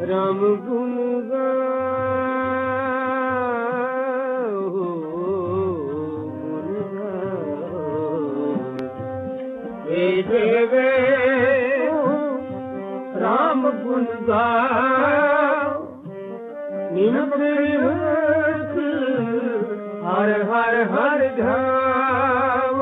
राम गुण गाओ गुण गाओ राम गुण गाओ निमक हर हर हर ध्याओ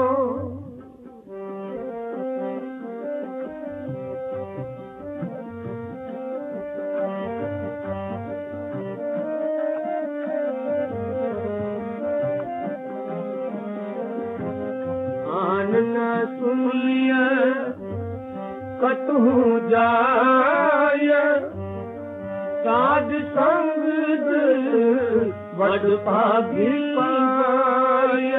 आनन सुनिय कतहु जाय साध संग बड़ भागी पाय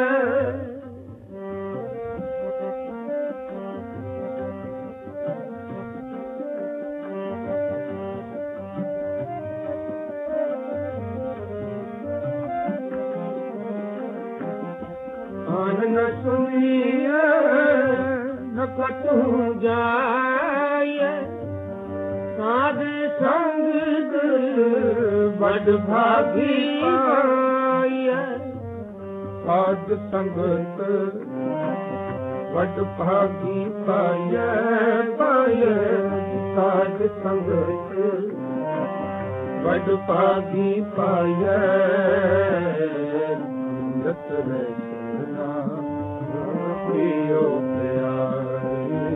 आनन सुनिय न कतहु जाय साध संग बड़ भागी पाय साध संगत बड़ भागी पाय पाय साध संगत बड़ भागी पाय रत रचना प्रियो प्यारे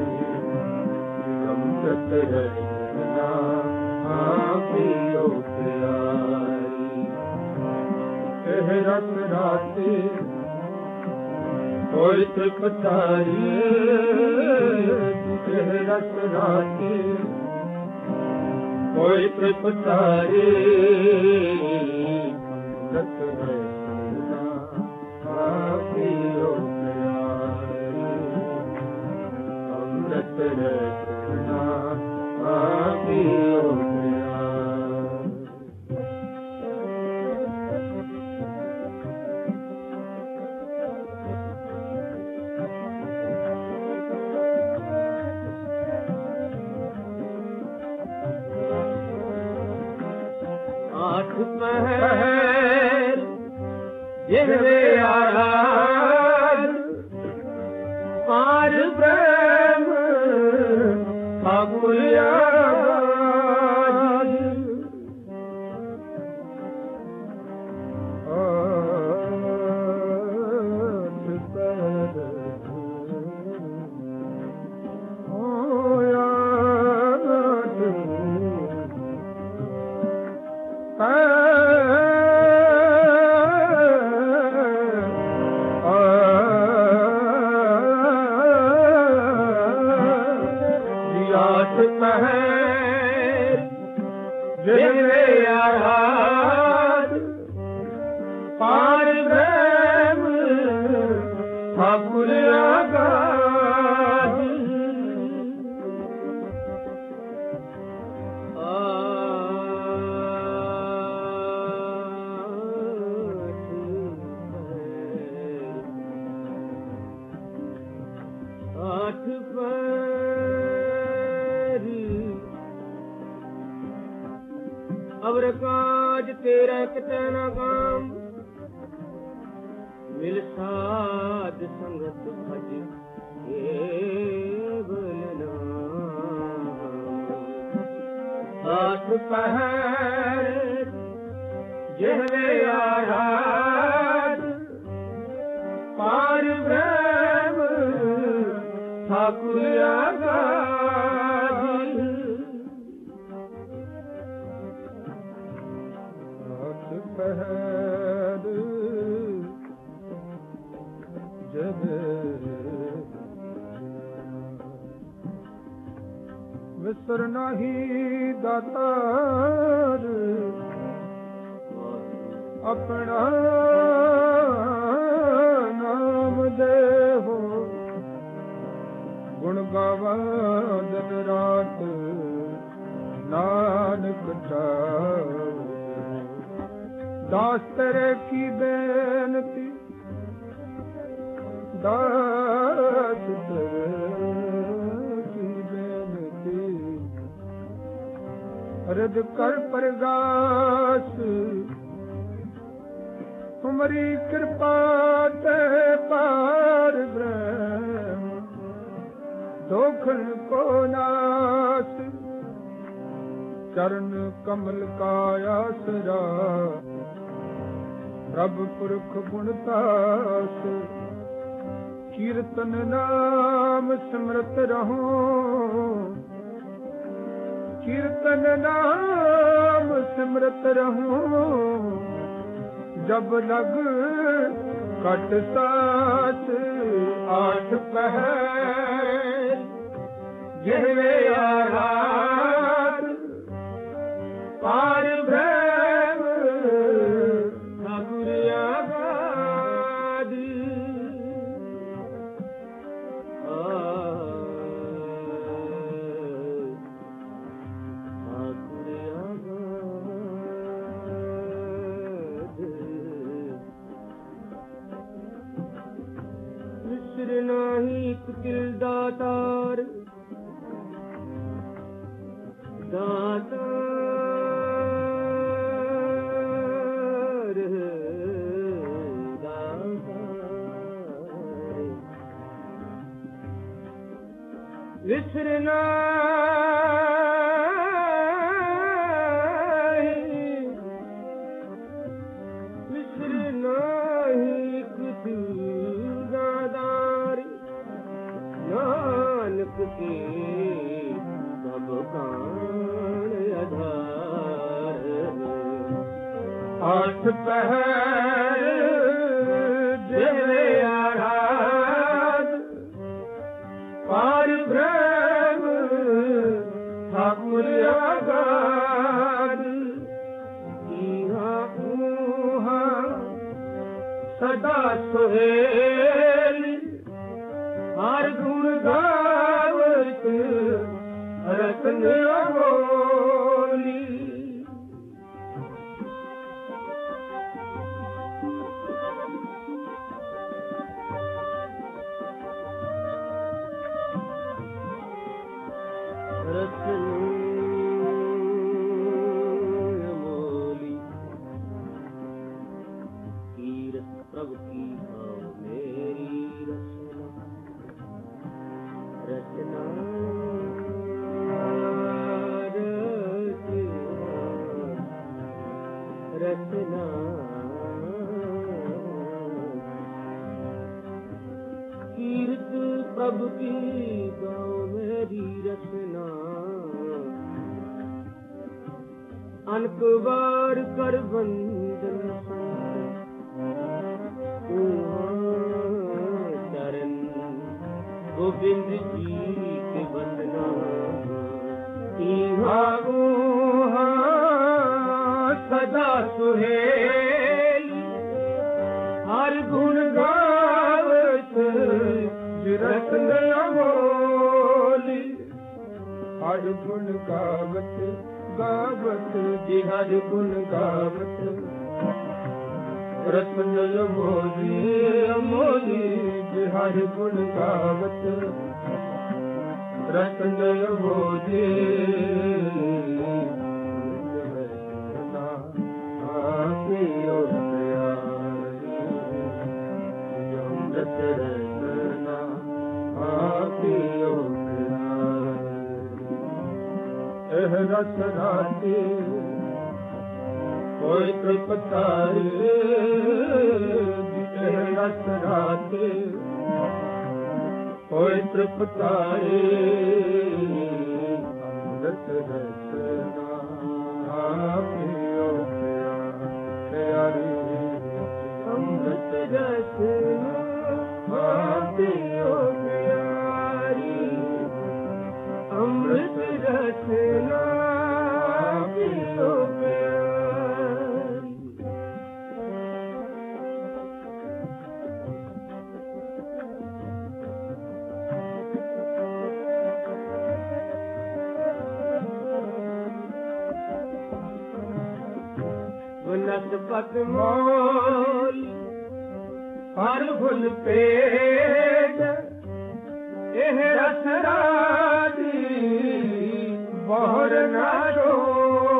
अमृत रचना प्रियो प्यारी कह रत राते कोई त्रिपतारी कह रत राते कोई त्रिपतारी रत रचना प्रियो प्यारी अमृत रचना प्रियो पहर जिहरे आराध पार ब्रह्म फागुलिया अवर काज तेरा कतना काम मिल साध संगत भज केवल नाम आठ पहर जिहरे आराध पार ब्रह्म ठाकुर पहर जब विसर नहीं दातार अपना नाम दे हो गुण गावा दिन रात नानक ठाओ दास तेरे की बेनती दास तेरे की बेनती रद कर प्रगास तुम्हारी कृपा ते पार ब्रह्म दोखन को नास चरण कमल का आसरा प्रभु पुरख गुणतास कीर्तन नाम सिमरत रहो कीर्तन नाम सिमरत रहो जब लग कट साथ आठ पहर गिरवे आराध पार ब्रह्म ठाकुर आबाद नाही कुटिल दातार दातार दातार विसरना की सब प्राण आधार आठ पहर देवे आराध पार ब्रह्म ठाकुर आगाध इहा उहा सदा सुहेल हर गुण गावत रतन अमोली रतन अमोली कीरत प्रभु की भाव मेरी रचना रचना कीर्त प्रभु की गाँव मेरी रचना अनक बार कर बंदन चरण गोविंद जी के वंदना सदा सुहेल हर गुण गावत रतन अमोली हर गुण गावत गावत जी हर गुण गावत रतन अमोली अमोली जी हर गुण गावत रतन अमोली रस राते कोई तृपतारे रस राते कोई तृपतारे रस रसना पियो प्यारी अमृत रसना पियो प्यारी अमृत रसना पियो प्यारी नस पत मोल हर फुल पेट एह रस राजी बहुर ना डोली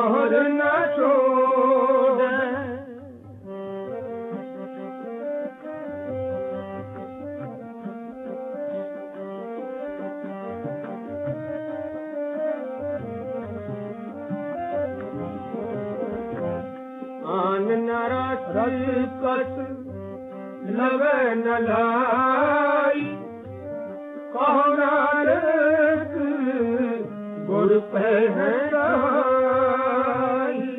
मोहर न छोड़ आन नरस कस लवे न लाई कहो नानक गुर पे है राई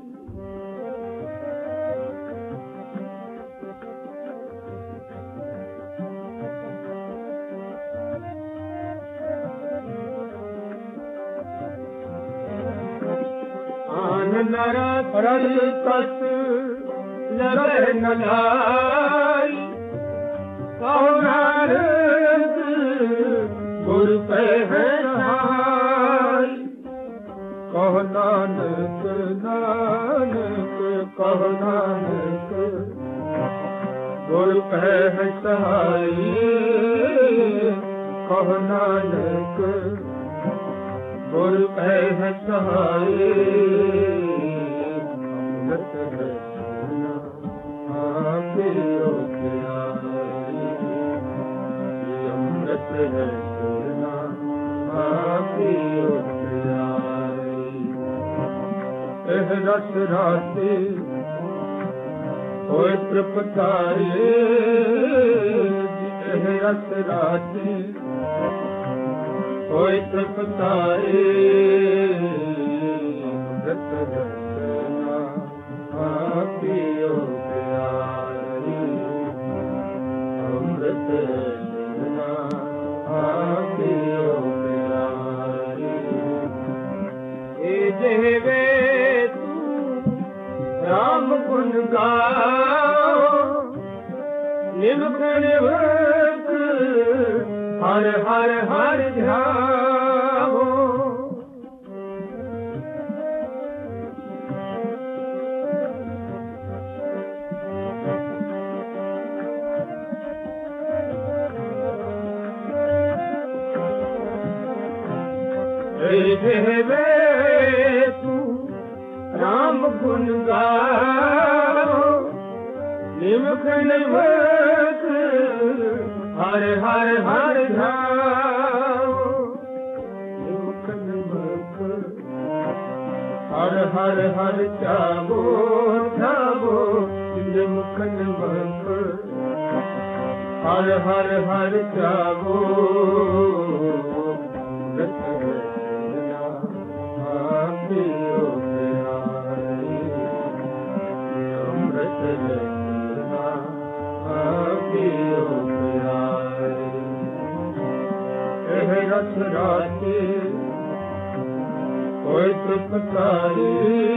आन नरस कस लवे न लाई कहो नानक गुर पे है राई कहो नानक नानक कहो नानक गुर पे है सहाई कहो नानक गुर पे है सहाई अमृत है सोना आपे अमृत है सोना आपे रस राते होए तृप्तारे रस राते होए तृप्तारे अमृत रसना पियो प्यारी अमृत रसना पियो प्यारी ए जेवे राम गुण गाओ निमख निमख हर हर हर ध्याओ देवे तू राम गुण गाओ निमख निमख हर हर हर ध्याओ निमख निमख हर हर हर चावो चावो निमख निमख हर हर हर चावो रस राते कोई तृप्तारे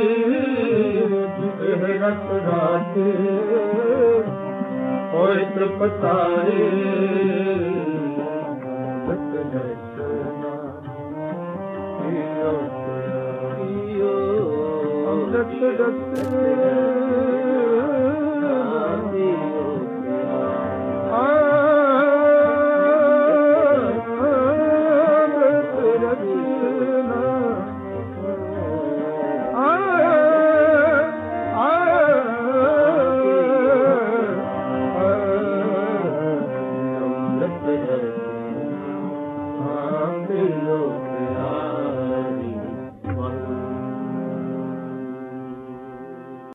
रस राते कोई तृप्तारे रस रस